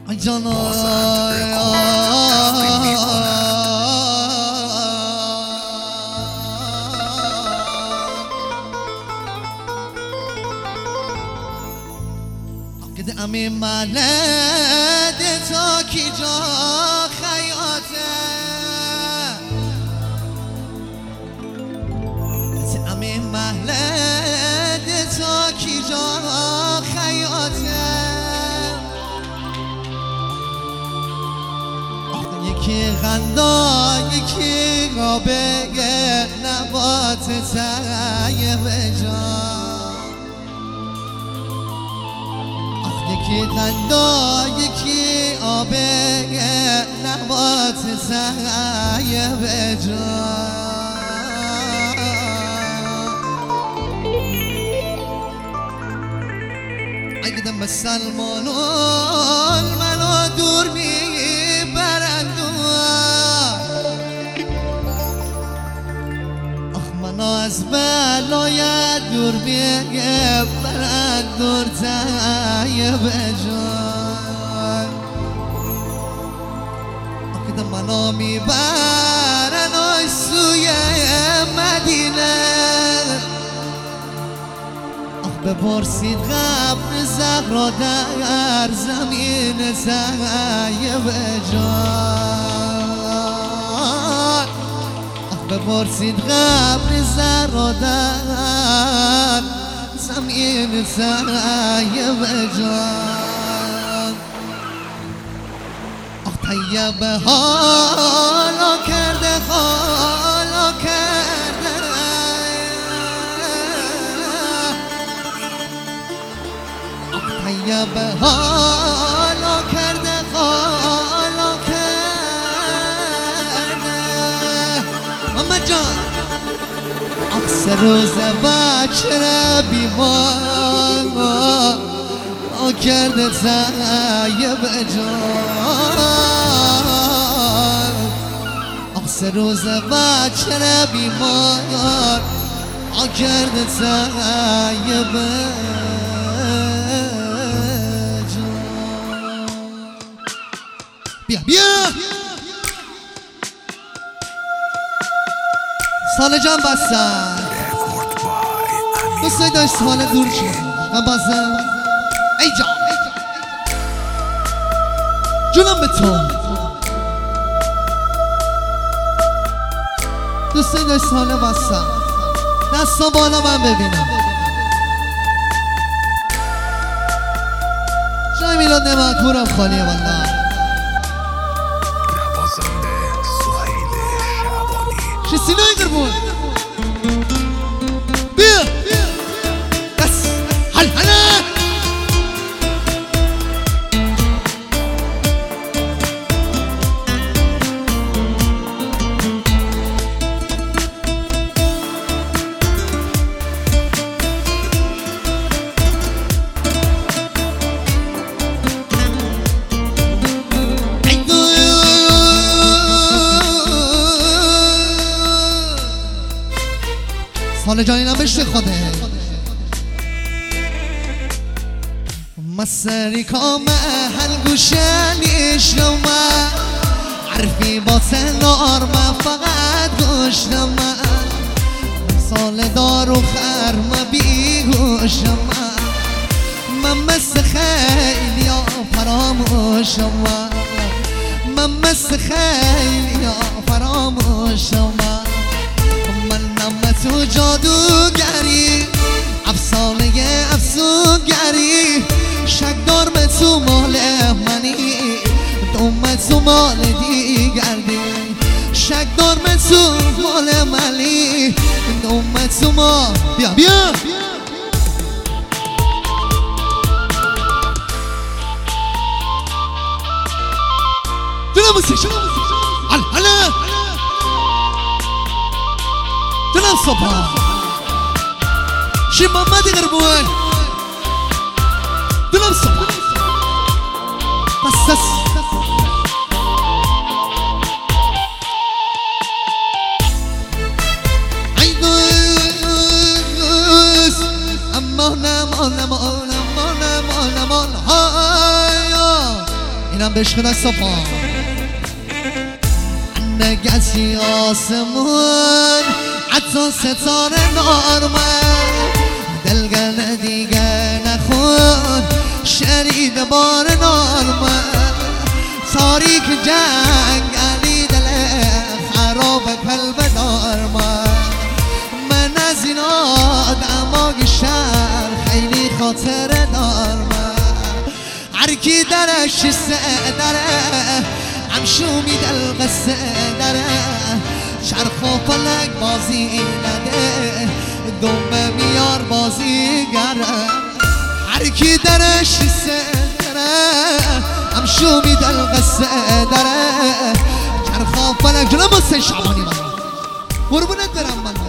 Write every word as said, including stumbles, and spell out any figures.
ای جانا قد امي مالد تا کی جا خیاطه قد امي مالد تا کی جا خیاطه یکی غندا یکی قابه نبات تایب جان یکی غندا یکی آبه نبات تایب جان اگدم به سلمانون منو دور میبرند از بلای دور میبرند دور تایب جان اقد منو میبرن آی سوی مدینه آخ بپرسید قبر زهرا در زمین تایب جان بپرسید قبر زهرا در زمین تایب جان آخ طیب حالا کرده حالا کرده آخ طیب حالا کرده حالا محمد جان آخ سه روز بچه را بیمار آ کرده طیب جان آخ سه روز بچه را بیمار آ کرده طیب جان بیا بیا سال جان بستن دوسته داشت سال دور شد من بستن ای جان جونم به تو دوسته داشت سال بستن دستا بالا من ببینم جای میلاد نمت پورم خالیه والله سینای قربون بیا بس هل هلا سال جانی نبشته خوده مسری کام هل گوشنی شما عرفی با سنار من فقط گوشم من سال دار و خرم بی گوشم من مثل خیلی ها فراموشم من مثل خیلی ها فراموشم تو جادوگری افسانه افسونگری شک دار به تو مال منی دوم تو مال دیگردی شک دار به تو مال منی دوم تو مال بیا بیا دلم موسیقی هل هلا دلم صبح شي محمد غربوان دلم صبح بس بس عيدوس أما نام نام نام نام نام هايا اینم بشق دست پا نگسی آسمون حتی ستاره نارمن دلگل دیگه نخون شرید بار نارمن تاریک جنگلی دل خراب قلب دارمن من از این آدمای شهر خیلی خاطر دارمن هر کی درش سه داره همشومی دل قصه داره چرخ و فلک بازی نده دنبه میار بازی گره هر کی درش سه داره همشومی دل قصه داره چرخ و فلک جناب حسین شعبانی من قربونت برم من